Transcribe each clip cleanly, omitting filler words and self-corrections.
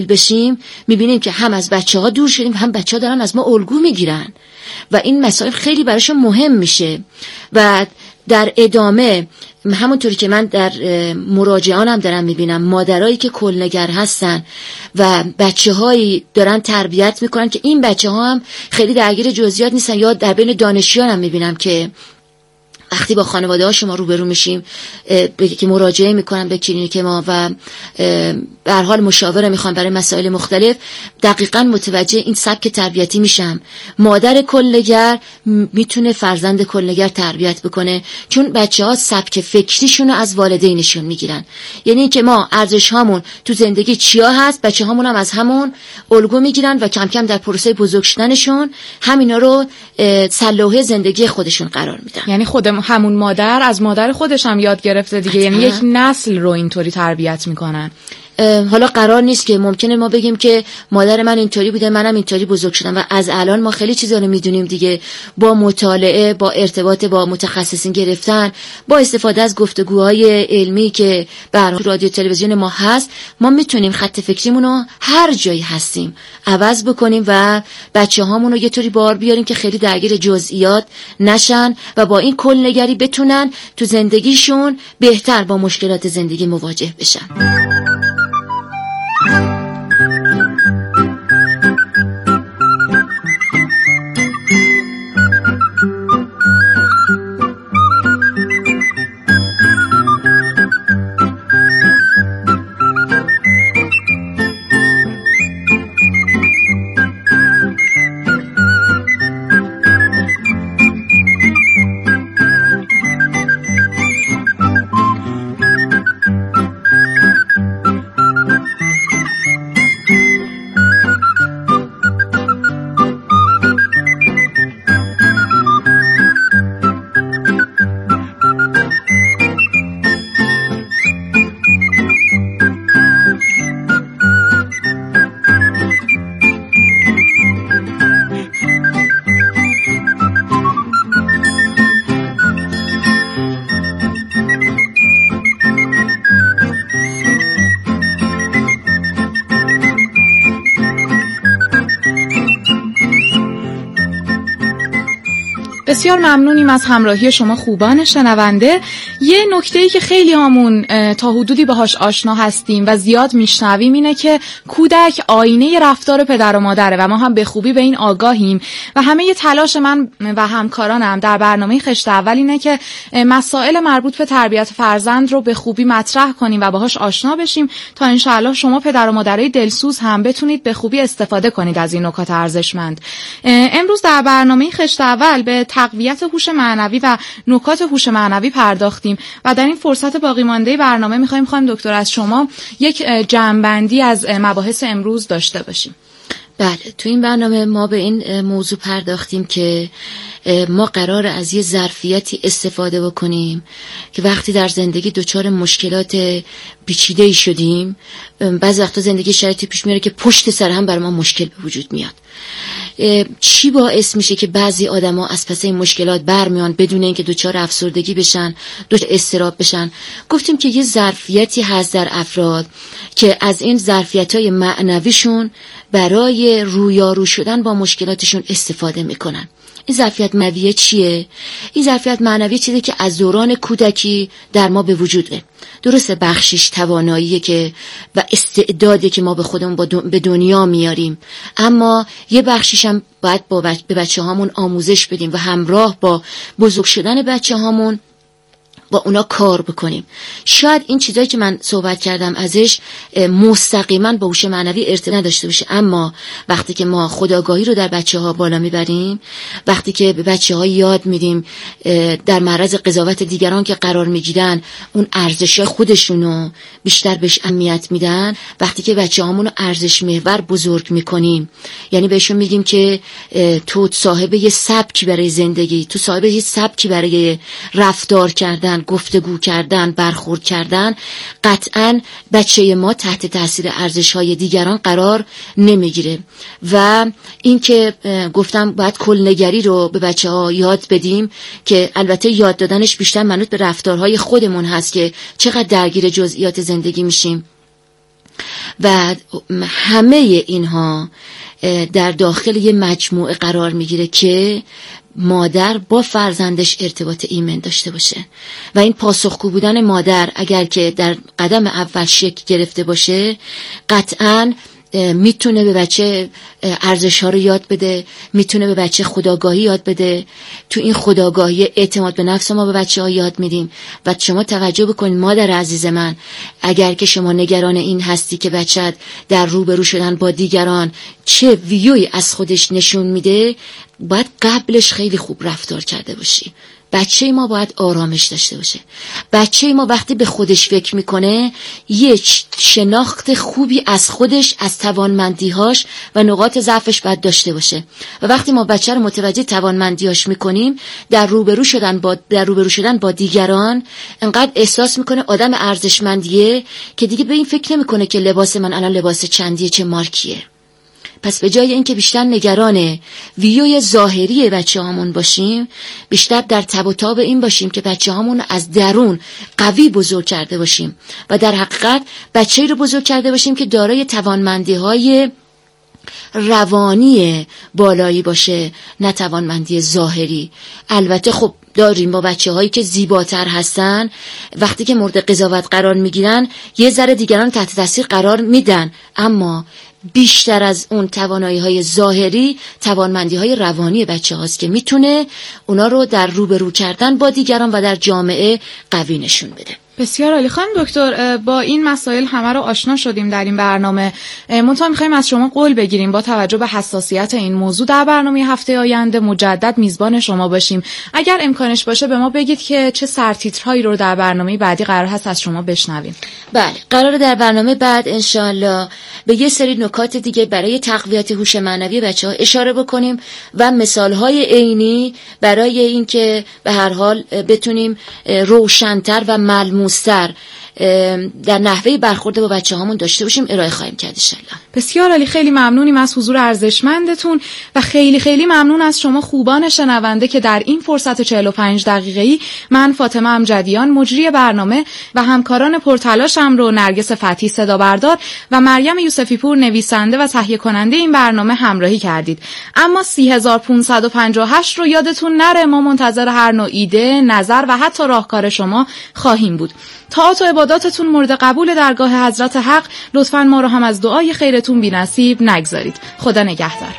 بشیم میبینیم که هم از بچه‌ها دور شدیم، هم بچه‌ها دارن از ما الگو میگیرن و این مسائل خیلی براشون مهم میشه. و در ادامه همونطوری که من در مراجعانم دارم میبینم مادرایی که کلنگر هستن و بچه‌هایی دارن تربیت میکنن که این بچه‌ها هم خیلی درگیر جزئیات نیستن، یا در بین دانشجویانم میبینم که وقتی با خانواده ها شما روبرو میشیم که مراجعه میکنن به کلینیک ما و به هر حال مشاوره میخوان برای مسائل مختلف، دقیقاً متوجه این سبک تربیتی میشم. مادر کلنگر میتونه فرزند کلنگر تربیت بکنه، چون بچه‌ها سبک فکریشونو از والدینشون میگیرن. یعنی اینکه ما ارزش هامون تو زندگی چیا هست، بچه‌هامون هم از همون الگو میگیرن و کم کم در پروسه بزرگ شدنشون همینا رو سلوحه زندگی خودشون قرار میدن. یعنی همون مادر از مادر خودش هم یاد گرفته دیگه، یعنی یک نسل رو اینطوری تربیت میکنن. حالا قرار نیست که ممکنه ما بگیم که مادر من اینطوری بوده منم اینطوری بزرگ شدم، و از الان ما خیلی چیزا رو میدونیم دیگه، با مطالعه، با ارتباط با متخصصین گرفتن، با استفاده از گفتگوهای علمی که بر رادیو تلویزیون ما هست، ما میتونیم خط فکریمون رو هر جایی هستیم عوض بکنیم و بچه‌هامون رو یه طوری بار بیاریم که خیلی درگیر جزئیات نشن و با این کلنگری بتونن تو زندگیشون بهتر با مشکلات زندگی مواجه بشن. بسیار ممنونیم از همراهی شما خوبان شنونده. یه نکته‌ای که خیلی همون تا حدودی باهاش آشنا هستیم و زیاد میشنویم اینه که کودک آینه رفتار پدر و مادره و ما هم به خوبی به این آگاهیم و همه ی تلاش من و همکارانم در برنامه خشت اول اینه که مسائل مربوط به تربیت فرزند رو به خوبی مطرح کنیم و باهاش آشنا بشیم تا انشاءالله شما پدر و مادرای دلسوز هم بتونید به خوبی استفاده کنید از این نکات ارزشمند. امروز در برنامه خشت اول به تقویت هوش معنوی و نکات هوش معنوی پرداختیم و در این فرصت باقی مانده برنامه می‌خوایم دکتر از شما یک جمع‌بندی از مباحث امروز داشته باشیم. بله، تو این برنامه ما به این موضوع پرداختیم که ما قرار از یه ظرفیتی استفاده بکنیم که وقتی در زندگی دچار مشکلات پیچیده‌ای شدیم، بعضی وقتا زندگی شرایطی پیش میاره که پشت سر هم برای ما مشکل به وجود میاد. چی باعث میشه که بعضی آدما از پس این مشکلات برمیان بدون اینکه دچار افسردگی بشن، دچار اضطراب بشن؟ گفتیم که یه ظرفیتی هست در افراد که از این ظرفیت‌های معنویشون برای رویارو شدن با مشکلاتشون استفاده میکنن. این ظرفیت معنوی چیه؟ این ظرفیت معنوی چیزی که از دوران کودکی در ما به وجوده. درسته بخشش تواناییه که و استعدادی که ما به خودمون به دنیا میاریم، اما یه بخشش هم باید به بچه هامون آموزش بدیم و همراه با بزرگ شدن بچه هامون با اونا کار بکنیم. شاید این چیزایی که من صحبت کردم ازش مستقیما با هوش معنوی ارتباط نداشته باشه، اما وقتی که ما خودآگاهی رو در بچه‌ها بالا میبریم، وقتی که به بچه‌ها یاد میدیم در معرض قضاوت دیگران که قرار میگیرن اون ارزش خودشونو بیشتر بهش اهمیت میدن، وقتی که بچه‌هامون رو ارزش محور بزرگ میکنیم، یعنی بهشون میگیم که تو صاحب یه سبکی برای زندگی، تو صاحب یه سبکی برای رفتار کردن، گفتگو کردن، برخورد کردن، قطعاً بچه ما تحت تاثیر ارزش‌های دیگران قرار نمیگیره. و این که گفتم باید کلنگری رو به بچه‌ها یاد بدیم که البته یاد دادنش بیشتر منوط به رفتارهای خودمون هست که چقدر درگیر جزئیات زندگی میشیم. و همه اینها در داخل یه مجموعه قرار میگیره که مادر با فرزندش ارتباط ایمن داشته باشه و این پاسخگو بودن مادر اگر که در قدم اول شکل گرفته باشه قطعاً میتونه به بچه ارزش‌ها رو یاد بده، میتونه به بچه خودآگاهی یاد بده. تو این خودآگاهی اعتماد به نفس ما به بچه‌ها یاد میدیم. و شما توجه بکنید مادر عزیز من، اگر که شما نگران این هستی که بچت در روبرو شدن با دیگران چه ویوی از خودش نشون میده، باید قبلش خیلی خوب رفتار کرده باشی. بچه ما باید آرامش داشته باشه. بچه ما وقتی به خودش فکر میکنه یه شناخت خوبی از خودش، از توانمندیهاش و نقاط ضعفش باید داشته باشه. و وقتی ما بچه رو متوجه توانمندیاش میکنیم، در روبرو شدن با دیگران انقدر احساس میکنه آدم ارزشمندیه که دیگه به این فکر نمیکنه که لباس من الان لباس چندیه، چه مارکیه. پس به جای اینکه بیشتر نگران ویوی ظاهری بچه هامون باشیم، بیشتر در تب و تاب این باشیم که بچه هامون از درون قوی بزرگ کرده باشیم و در حقیقت بچه‌ای رو بزرگ کرده باشیم که دارای توانمندی های روانی بالایی باشه، نه توانمندی ظاهری. البته خب داریم با بچه هایی که زیباتر هستن، وقتی که مورد قضاوت قرار میگیرن یه ذره دیگران تحت تاثیر قرار میدن، اما بیشتر از اون توانایی های ظاهری توانمندی های روانی بچه هاست که میتونه اونا رو در روبرو کردن با دیگران و در جامعه قوی نشون بده. بسیار عالی. خانم دکتر، با این مسائل همه رو آشنا شدیم در این برنامه. منتها می‌خوایم از شما قول بگیریم با توجه به حساسیت این موضوع در برنامه هفته آینده مجدد میزبان شما باشیم. اگر امکانش باشه به ما بگید که چه سرتیترهایی رو در برنامه بعدی قرار هست از شما بشنویم. بله، قراره در برنامه بعد انشالله به یه سری نکات دیگه برای تقویت هوش معنوی بچه‌ها اشاره بکنیم و مثال‌های عینی برای اینکه به هر حال بتونیم روشن‌تر و ملموس‌تر در نحوه برخورد با بچه هامون داشته باشیم ارائه خواهیم کرد انشالله. بسیار عالی. خیلی ممنونیم از حضور ارزشمندتون و خیلی خیلی ممنون از شما خوبان شنونده که در این فرصت 45 دقیقه‌ای من فاطمه امجدیان مجری برنامه و همکاران پرتلاشم رو نرگس فتحی صدا بردار و مریم یوسفی پور نویسنده و تهیه کننده این برنامه همراهی کردید. اما 30558 رو یادتون نره، ما منتظر هر نوع ایده، نظر و حتی راهکار شما خواهیم بود. طاعات و عباداتتون مورد قبول درگاه حضرت حق. لطفاً ما رو هم از دعای خیرتون بی‌نصیب نگذارید. خدا نگهدار.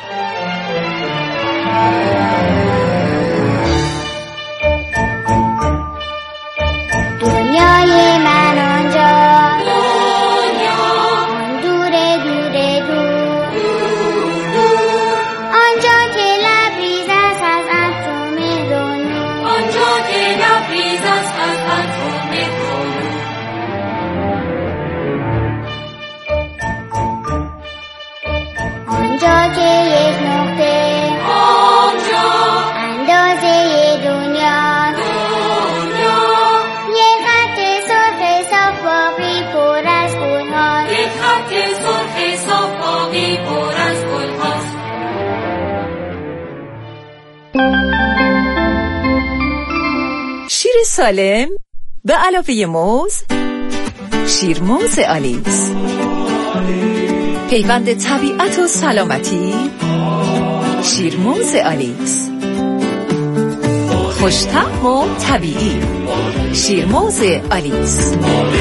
دنیای من آنجا، آن دوره دوره دور، آنجا که لبریز است از عطر مهرون، آنجا که لبریز است از عطر مهرون، آنجا که یک نقطه، آنجا اندازه دنیا، یک خط سرخ صاف باقی پر از گل‌هاست، یک خط سرخ صاف باقی پر از گل‌هاست. شیر سالم به علاوه موز، شیرموز آلیس، پیوند طبیعت و سلامتی، شیرموز آلیس، خوش‌طعم و طبیعی، شیرموز آلیس.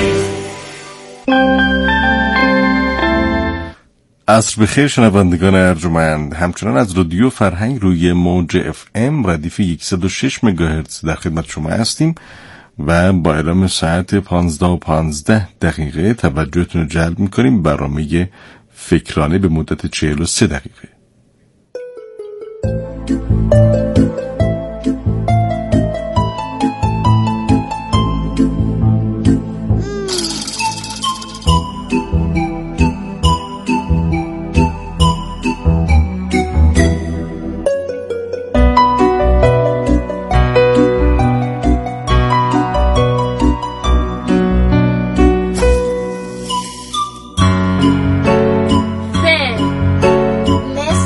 عصر بخیر شنوندگان ارجمند، همچنان از رادیو فرهنگ روی موج FM ردیف 106 مگاهرتز در خدمت شما هستیم و با اعلام ساعت 15:15 توجهتون رو جلب می‌کنیم برنامه فکرانه به مدت 43 دقیقه. مثل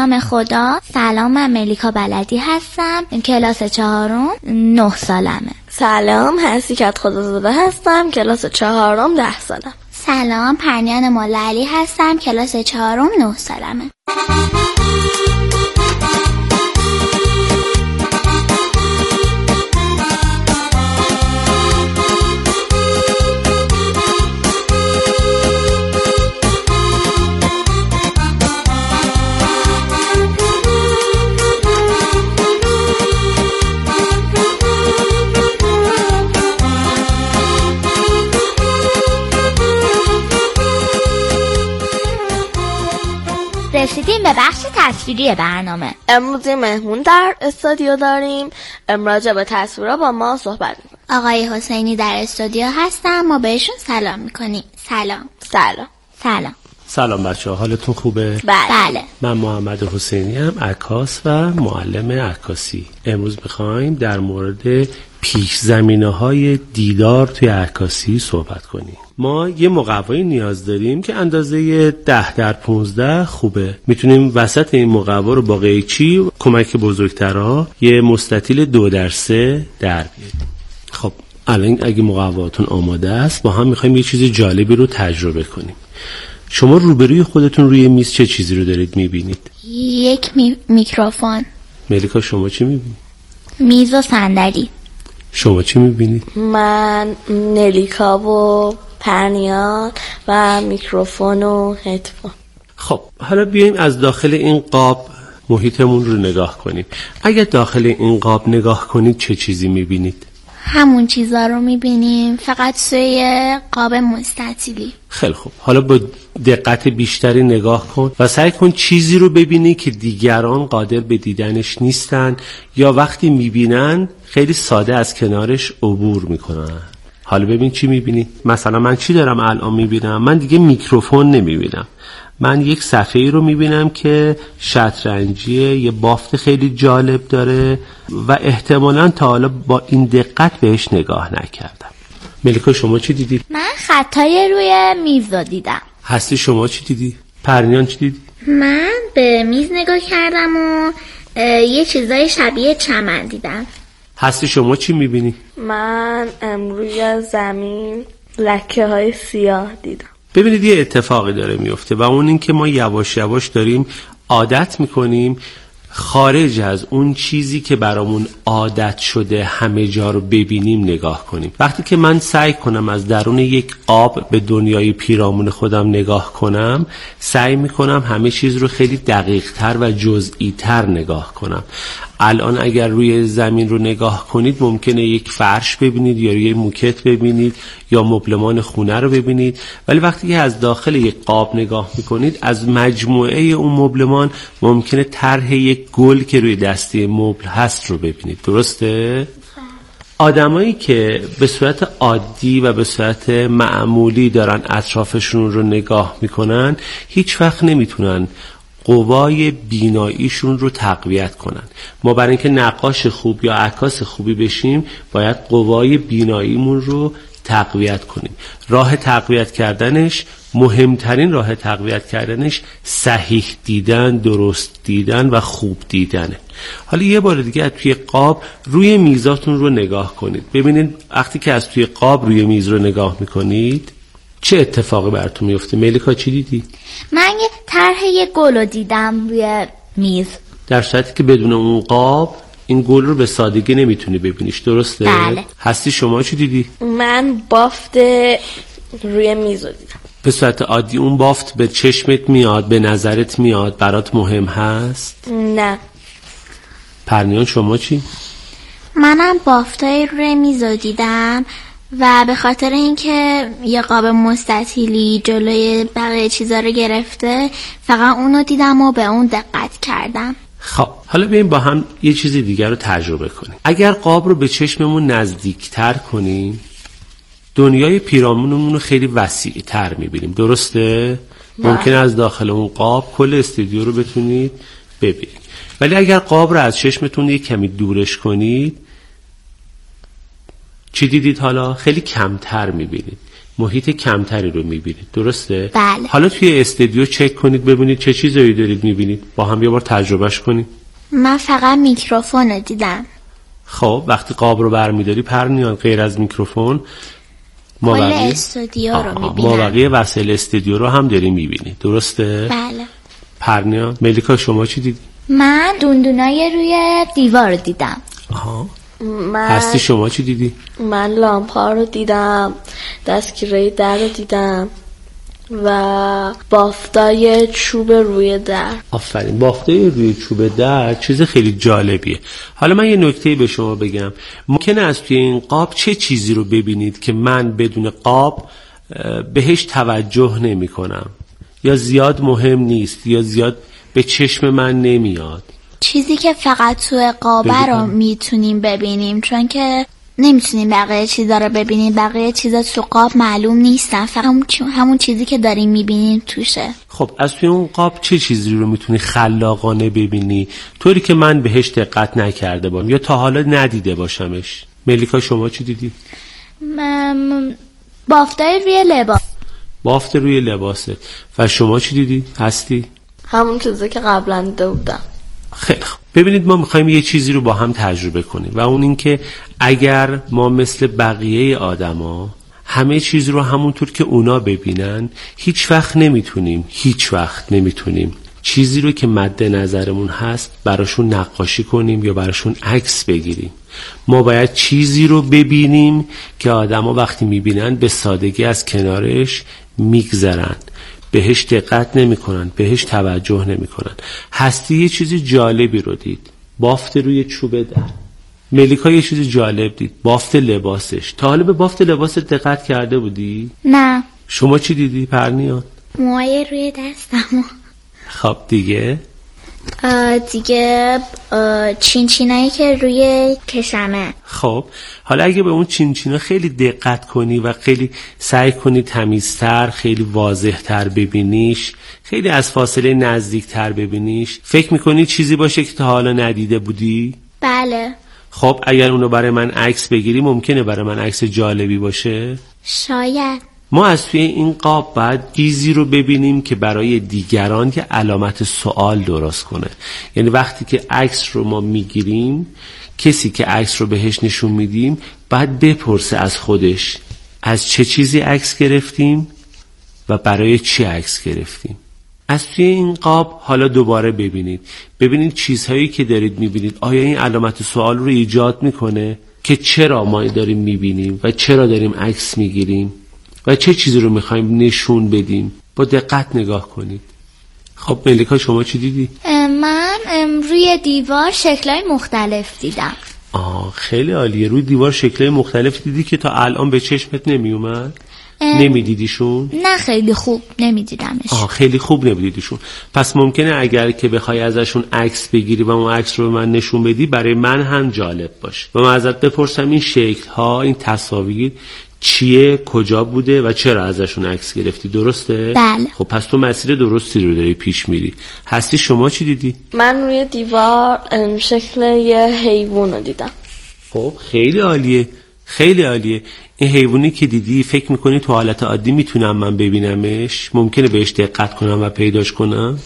نام خدا. سلام، من ملیکا بلدی هستم، کلاس 4، 9 سالمه. سلام، حسیکت خدازاده هستم، کلاس 4، 10 سالم. سلام، پرنیان مولعلی هستم، کلاس 4، 9 سالمه. رسیدیم به بخش تصویری برنامه. امروز مهمون در استودیو داریم. راجع به تصویرها با ما صحبت می‌کنیم. آقای حسینی در استودیو هستن، ما بهشون سلام میکنیم. سلام. سلام. سلام. سلام بچه‌ها، حالتون خوبه؟ بله. من محمد حسینی ام، عکاس و معلم عکاسی. امروز می‌خوایم در مورد پیش زمینه‌های دیدار توی عکاسی صحبت کنیم. ما یه مقوایی نیاز داریم که اندازه 10x15 خوبه. میتونیم وسط این مقوا رو با قیچی کمک بزرگترها یه مستطیل 2x3 در بیاریم. خب الان اگه مقواتون آماده است، با هم می‌خوایم یه چیز جالبی رو تجربه کنیم. شما روبروی خودتون روی میز چه چیزی رو دارید می‌بینید؟ یک میکروفون. ملیکا شما چی می‌بینید؟ میز و صندلی. شما چی می‌بینید؟ من نلیکا و پرنیان و میکروفون و هدفون. خب حالا بیایم از داخل این قاب محیطمون رو نگاه کنیم. اگه داخل این قاب نگاه کنید چه چیزی می‌بینید؟ همون چیزا رو میبینیم، فقط توی قاب مستطیلی. خیلی خوب، حالا با دقت بیشتری نگاه کن و سعی کن چیزی رو ببینی که دیگران قادر به دیدنش نیستن یا وقتی میبینن خیلی ساده از کنارش عبور میکنن. حالا ببین چی میبینی؟ مثلا من چی دارم الان میبینم؟ من دیگه میکروفون نمیبینم، من یک صفحه‌ای رو میبینم که شطرنجیه، یه بافت خیلی جالب داره و احتمالاً تا حالا با این دقت بهش نگاه نکردم. ملیکا شما چی دیدی؟ من خطای روی میز رو دیدم. هستی شما چی دیدی؟ پرنیان چی دیدی؟ من به میز نگاه کردم و یه چیزای شبیه چمن دیدم. هستی شما چی میبینی؟ من روی زمین لکه های سیاه دیدم. ببینید یه اتفاقی داره میفته و اون این که ما یواش یواش داریم عادت میکنیم خارج از اون چیزی که برامون عادت شده همه جا رو ببینیم نگاه کنیم. وقتی که من سعی کنم از درون یک قاب به دنیای پیرامون خودم نگاه کنم، سعی میکنم همه چیز رو خیلی دقیق تر و جزئی تر نگاه کنم. الان اگر روی زمین رو نگاه کنید ممکنه یک فرش ببینید یا یک موکت ببینید یا مبلمان خونه رو ببینید، ولی وقتی که از داخل یک قاب نگاه میکنید از مجموعه اون مبلمان ممکنه طرح یک گل که روی دسته مبل هست رو ببینید. درسته؟ آدمایی که به صورت عادی و به صورت معمولی دارن اطرافشون رو نگاه میکنن هیچ وقت نمیتونن قوای بیناییشون رو تقویت کنن. ما برای اینکه نقاش خوب یا عکاس خوبی بشیم باید قوای بیناییمون رو تقویت کنیم. راه تقویت کردنش، مهمترین راه تقویت کردنش صحیح دیدن، درست دیدن و خوب دیدنه. حالا یه بار دیگه از توی قاب روی میزاتون رو نگاه کنید. ببینید وقتی که از توی قاب روی میز رو نگاه میکنید چه اتفاقی براتون میفته؟ ملیکا چی دیدی؟ من یه طرح یه گل رو دیدم روی میز. در صورتی که بدون اون قاب این گل رو به سادگی نمیتونی ببینیش. درسته؟ بله. هستی شما چی دیدی؟ من بافت روی میز رو دیدم. به صورت عادی اون بافت به چشمت میاد، به نظرت میاد، برات مهم هست؟ نه. پرنیان شما چی؟ منم بافتای روی میز رو دیدم و به خاطر اینکه یه قاب مستطیلی جلوی بقیه چیزا رو گرفته فقط اونو دیدم و به اون دقت کردم. خب حالا بیاییم با هم یه چیز دیگر رو تجربه کنیم. اگر قاب رو به چشممون نزدیکتر کنیم دنیای پیرامونمون رو خیلی وسیع تر میبینیم. درسته؟ ممکنه از داخل اون قاب کل استودیو رو بتونید ببینید، ولی اگر قاب رو از چشمتون یک کمی دورش کنید چی دیدید؟ حالا خیلی کمتر میبینید. محیط کمتری رو میبینید، درسته؟ بله. حالا توی استودیو چک کنید ببینید چه چیزایی دارید میبینید، با هم یه بار تجربهش کنید. من فقط میکروفون رو دیدم. خب وقتی قاب رو برمیداری پرنیان، غیر از میکروفون کل استودیو رو میبینم. ما بقیه وسایل استودیو رو هم داری میبینید، درسته؟ بله. پرنیان، ملیکا شما چی دیدی؟ من دوندونای روی دیوار رو دیدم. آها. هستی شما چی دیدی؟ من لامپا رو دیدم، دستگیره در رو دیدم و بافتای چوب روی در. آفرین، بافتای روی چوب در چیز خیلی جالبیه. حالا من یه نکته به شما بگم، ممکنه از توی این قاب چه چیزی رو ببینید که من بدون قاب بهش توجه نمی کنم یا زیاد مهم نیست یا زیاد به چشم من نمیاد. چیزی که فقط توی قابه رو میتونیم ببینیم، چون که نمیتونیم بقیه چیزا رو ببینیم. بقیه چیزا تو قاب معلوم نیستن، فقط همون چیزی که داریم میبینیم توشه. خب از توی اون قاب چه چیزی رو میتونی خلاقانه ببینی طوری که من بهش دقت نکرده باشم یا تا حالا ندیده باشمش؟ ملیکا شما چی دیدی؟ بافتای روی لباس. بافت روی لباسه. و شما چی دیدی؟ هستی؟ همون چیزی که قبلا دیده بودم. خیلی خوب. ببینید ما میخوایم یه چیزی رو با هم تجربه کنیم و اون این که اگر ما مثل بقیه آدما همه چیز رو همونطور که اونا ببینن، هیچ وقت نمیتونیم چیزی رو که مد نظرمون هست براشون نقاشی کنیم یا براشون عکس بگیریم. ما باید چیزی رو ببینیم که آدما وقتی میبینن به سادگی از کنارش میگذرن، بهش دقت نمی کنن، بهش توجه نمی کنن. هستی یه چیز جالبی رو دید، بافت روی چوب در. ملیکا یه چیز جالب دید، بافت لباسش. تا حالا به بافت لباست دقت کرده بودی؟ نه. شما چی دیدی پرنیان؟ موهای روی دستم. خب دیگه چینچینایی که روی کشمه. خب حالا اگه به اون چینچینا خیلی دقت کنی و خیلی سعی کنی تمیزتر، خیلی واضحتر ببینیش، خیلی از فاصله نزدیکتر ببینیش، فکر میکنی چیزی باشه که تا حالا ندیده بودی؟ بله. خب اگر اونو برای من عکس بگیری ممکنه برای من عکس جالبی باشه؟ شاید. ما از توی این قاب باید چیزی رو ببینیم که برای دیگران که علامت سوال درست کنه. یعنی وقتی که عکس رو ما میگیریم، کسی که عکس رو بهش نشون میدیم باید بپرسه از خودش از چه چیزی عکس گرفتیم و برای چی عکس گرفتیم. از توی این قاب حالا دوباره ببینید چیزهایی که دارید میبینید آیا این علامت سوال رو ایجاد میکنه که چرا ما داریم میبینیم و چرا داریم عکس میگیریم و چه چیزی رو میخوایم نشون بدیم. با دقت نگاه کنید. خب ملیکا شما چی دیدی؟ من روی دیوار شکل‌های مختلف دیدم. خیلی عالیه. روی دیوار شکل‌های مختلف دیدی که تا الان به چشمت نمی اومد؟ نمیدیدیشون؟ نه خیلی خوب نمیدیدمش. خیلی خوب نمیدیدیشون. پس ممکنه اگر که بخوای ازشون عکس بگیری و اون عکس رو به من نشون بدی برای من هم جالب باشه و من ازت بپرسم این شکل‌ها، این تصاویر چیه، کجا بوده و چرا ازشون عکس گرفتی، درسته؟ بله. خب پس تو مسیر درستی رو داری پیش میری. هستی شما چی دیدی؟ من روی دیوار شکل یه حیوان رو دیدم. خب خیلی عالیه، خیلی عالیه. این حیوانی که دیدی فکر میکنی تو حالت عادی میتونم من ببینمش؟ ممکنه بهش دقت کنم و پیداش کنم؟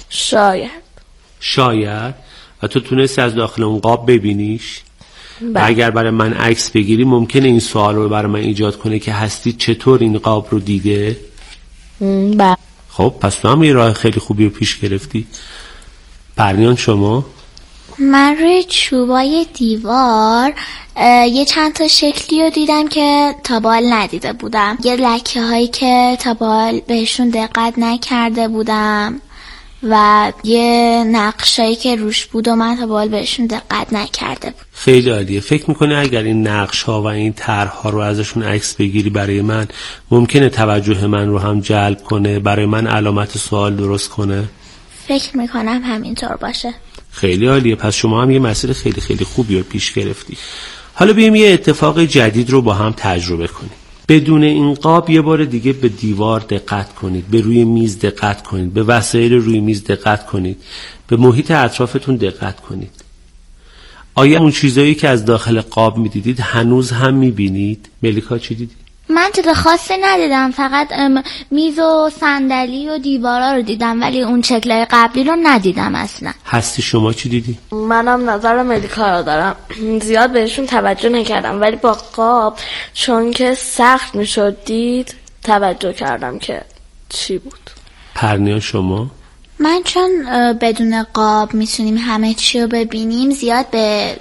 شاید. و تو تونستی از داخل اون قاب ببینیش؟ و اگر برای من عکس بگیری ممکنه این سوال رو برای من ایجاد کنه که هستی چطور این قاب رو دیده؟ بله. خب پس تو هم یه راه خیلی خوبی رو پیش گرفتی. پرنیان شما؟ من روی چوبای دیوار یه چند تا شکلی رو دیدم که تا به حال ندیده بودم. یه لکه هایی که تا به حال بهشون دقت نکرده بودم و یه نقشایی که روش بود و من تا به حال بهشون دقت نکرده بود. خیلی عالیه. فکر میکنه اگر این نقش ها و این طرح‌ها رو ازشون عکس بگیری برای من ممکنه توجه من رو هم جلب کنه، برای من علامت سوال درست کنه؟ فکر میکنم همینطور باشه. خیلی عالیه. پس شما هم یه مسیر خیلی خیلی خوبی رو پیش گرفتی. حالا بیایم یه اتفاق جدید رو با هم تجربه کنیم. بدون این قاب یه بار دیگه به دیوار دقت کنید، به روی میز دقت کنید، به وسایل روی میز دقت کنید، به محیط اطرافتون دقت کنید. آیا اون چیزایی که از داخل قاب میدیدید هنوز هم میبینید؟ ملیکا چی دیدی؟ من چیز خاصی ندیدم، فقط میز و صندلی و دیوارا رو دیدم، ولی اون شکل‌های قبلی رو ندیدم اصلا. هستی شما چی دیدی؟ منم نظر ملیکا رو دارم، زیاد بهشون توجه نکردم، ولی با قاب چون که سخت میشد دید توجه کردم که چی بود. پرنیا شما؟ من چون بدون قاب میتونیم همه چی رو ببینیم، زیاد به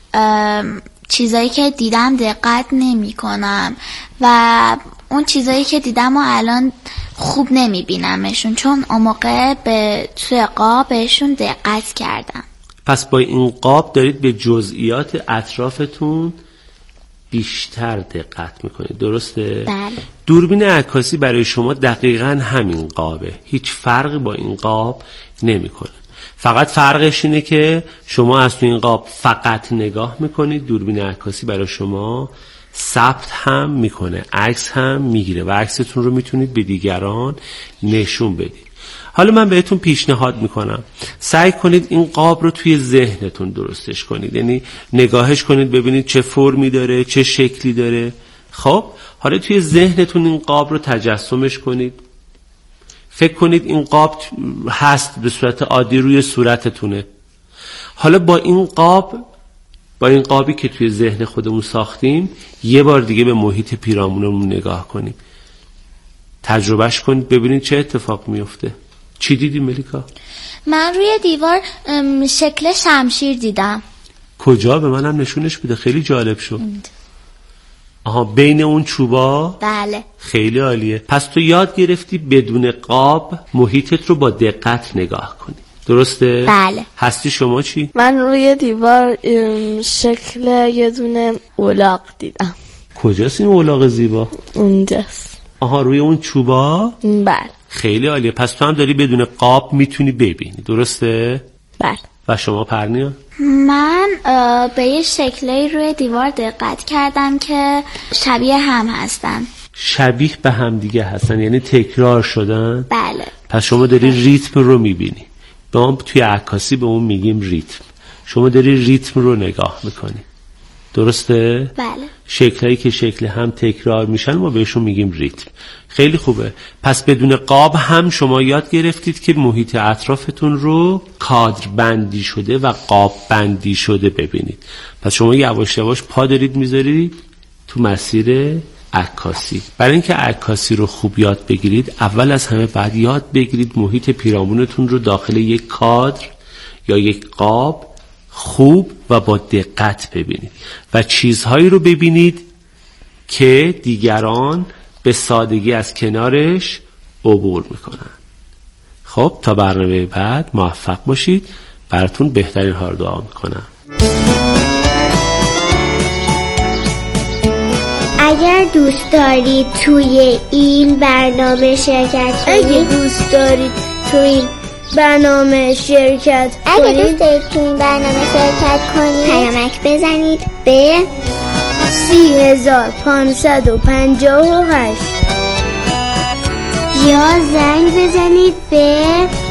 چیزایی که دیدم دقت نمی کنم و اون چیزایی که دیدم و الان خوب نمی بینمشون، چون اون موقع به توی قاب بهشون دقت کردم. پس با این قاب دارید به جزئیات اطرافتون بیشتر دقت میکنید، درسته؟ بله. دوربین عکاسی برای شما دقیقاً همین قابه، هیچ فرقی با این قاب نمیکنه. فقط فرقش اینه که شما از تو این قاب فقط نگاه میکنید، دوربین عکاسی برای شما ثبت هم میکنه، عکس هم میگیره و عکستون رو میتونید به دیگران نشون بدید. حالا من بهتون پیشنهاد میکنم سعی کنید این قاب رو توی ذهنتون درستش کنید، یعنی نگاهش کنید ببینید چه فرمی داره، چه شکلی داره. خب حالا توی ذهنتون این قاب رو تجسمش کنید، فکر کنید این قاب هست به صورت عادی روی صورتتونه. حالا با این قابی که توی ذهن خودمون ساختیم یه بار دیگه به محیط پیرامونمون نگاه کنیم، تجربهش کنید ببینید چه اتفاق میفته. چی دیدی ملیکا؟ من روی دیوار شکل شمشیر دیدم. کجا؟ به منم نشونش بده، خیلی جالب شد. آها، بین اون چوبا؟ بله. خیلی عالیه. پس تو یاد گرفتی بدون قاب محیطت رو با دقت نگاه کنی، درسته؟ بله. هستی شما چی؟ من روی دیوار شکل یه دونه الاغ دیدم. کجاست این الاغ زیبا؟ اونجاست. آها، روی اون چوبا؟ بله. خیلی عالیه. پس تو هم داری بدون قاب میتونی ببینی، درسته؟ بله. و شما پرنیا؟ من به یه شکلی روی دیوار دقت کردم که شبیه هم هستن. شبیه به هم دیگه هستن، یعنی تکرار شدن؟ بله. پس شما داری ریتم رو میبینی. به ما توی عکاسی به اون میگیم ریتم. شما داری ریتم رو نگاه میکنی، درسته؟ بله. شکلایی که شکل هم تکرار میشن ما بهشون میگیم ریتم. خیلی خوبه. پس بدون قاب هم شما یاد گرفتید که محیط اطرافتون رو کادر بندی شده و قاب بندی شده ببینید. پس شما یواش یواش پا دارید میذارید تو مسیر عکاسی. برای اینکه عکاسی رو خوب یاد بگیرید اول از همه باید یاد بگیرید محیط پیرامونتون رو داخل یک کادر یا یک قاب خوب و با دقت ببینید و چیزهایی رو ببینید که دیگران به سادگی از کنارش عبور میکنن. خب تا برنامه بعد موفق باشید، براتون بهترین ها رو دعا میکنم. اگر دوست دارید توی این برنامه شرکت کنید، پیامک بزنید به 3558 یا زنگ بزنید به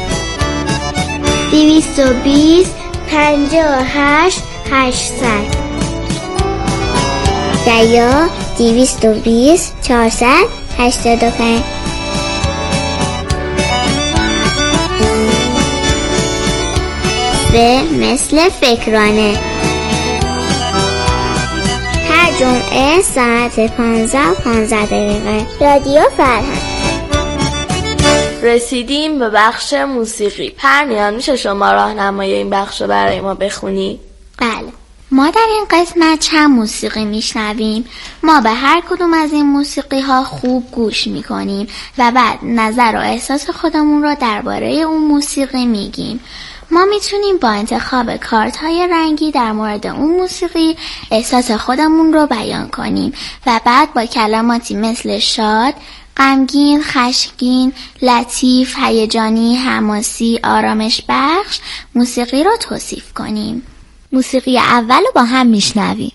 220 58 800 یا 220 485. به مثل فکرانه هر جمعه ساعت 15 دقیقه. رادیو فرهنگ. رسیدیم به بخش موسیقی. پرنیان میشه شما راهنمای این بخش رو برای ما بخونی؟ بله. ما در این قسمت چند موسیقی میشنویم. ما به هر کدوم از این موسیقی ها خوب گوش میکنیم و بعد نظر و احساس خودمون رو درباره اون موسیقی میگیم. ما میتونیم با انتخاب کارت های رنگی در مورد اون موسیقی احساس خودمون رو بیان کنیم و بعد با کلماتی مثل شاد، غمگین، خشمگین، لطیف، هیجانی، حماسی، آرامش بخش موسیقی رو توصیف کنیم. موسیقی اول رو با هم میشنویم.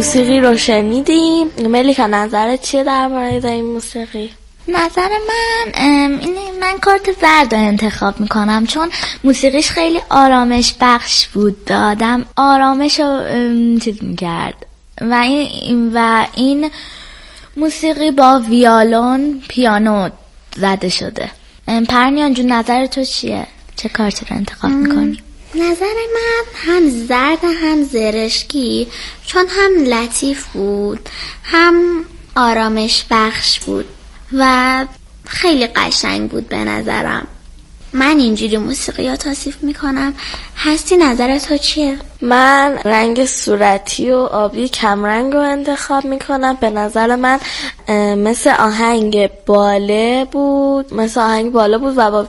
موسیقی رو شنیدیم. ملیکا نظرت چیه در مورد این موسیقی؟ نظر من اینه، من کارت زرد رو انتخاب میکنم چون موسیقیش خیلی آرامش بخش بود، دادم آرامش رو چیز میکرد و این موسیقی با ویولون پیانو زده شده. پرنیان جون نظر تو چیه؟ چه کارتی رو انتخاب میکنی؟ نظر من هم زرد هم زرشکی، چون هم لطیف بود هم آرامش بخش بود و خیلی قشنگ بود به نظرم. من اینجوری موسیقی ها توصیف میکنم. هستی نظر تو چیه؟ من رنگ صورتی و آبی کمرنگ رو انتخاب میکنم. به نظر من مثل آهنگ باله بود و با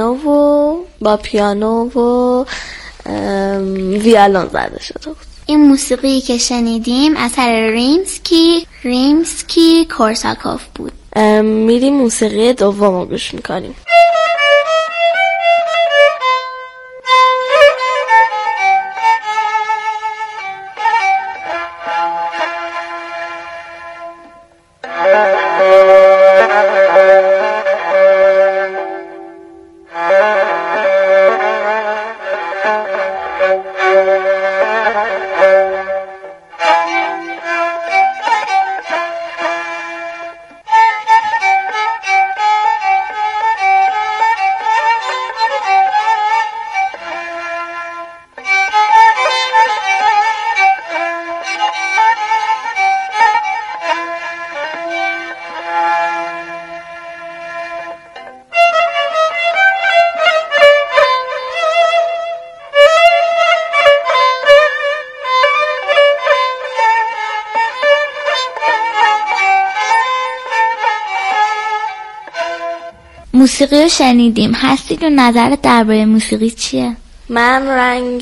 پیانو و ویولون زده شده بود. این موسیقی که شنیدیم اثر ریمسکی کورساکوف بود. میریم موسیقی دوم رو گوش میکنیم. موسیقی رو شنیدیم. هستی رو نظرت درباره موسیقی چیه؟ من رنگ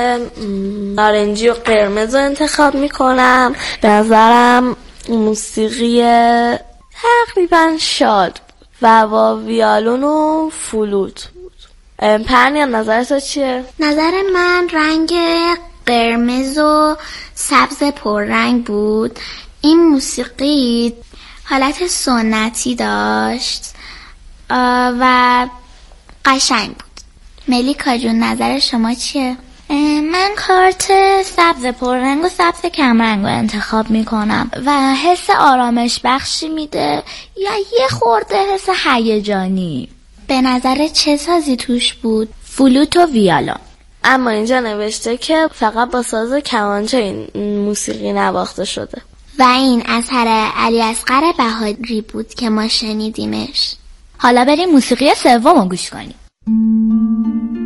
نارنجی و قرمز رو انتخاب میکنم. به نظرم موسیقی تقریبا شاد بود و با ویولون و فلوت بود. پرنیان نظر تو چیه؟ نظر من رنگ قرمز و سبز پررنگ بود. این موسیقی حالت سنتی داشت و قشنگ بود. ملیکا جون نظر شما چیه؟ من کارت سبز پررنگ و سبز کمرنگ رو انتخاب میکنم و حس آرامش بخشی میده یا یه خورده حس هیجانی. به نظر چه سازی توش بود؟ فلوت و ویولون. اما اینجا نوشته که فقط با ساز کمانچه این موسیقی نواخته شده. و این اثر علی اصغر بهاری بود که ما شنیدیمش. حالا بریم موسیقی سوم رو گوش کنیم.